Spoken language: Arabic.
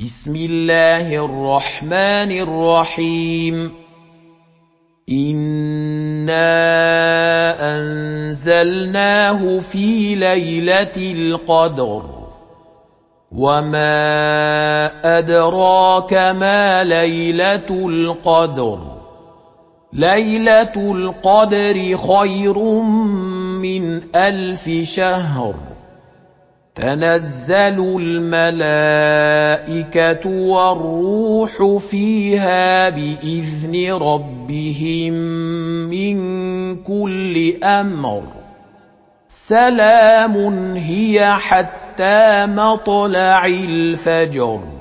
بسم الله الرحمن الرحيم إنا أنزلناه في ليلة القدر وما أدراك ما ليلة القدر ليلة القدر خير من 1000 شهر تنزل الملائكة والروح فيها بإذن ربهم من كل أمر سلام هي حتى مطلع الفجر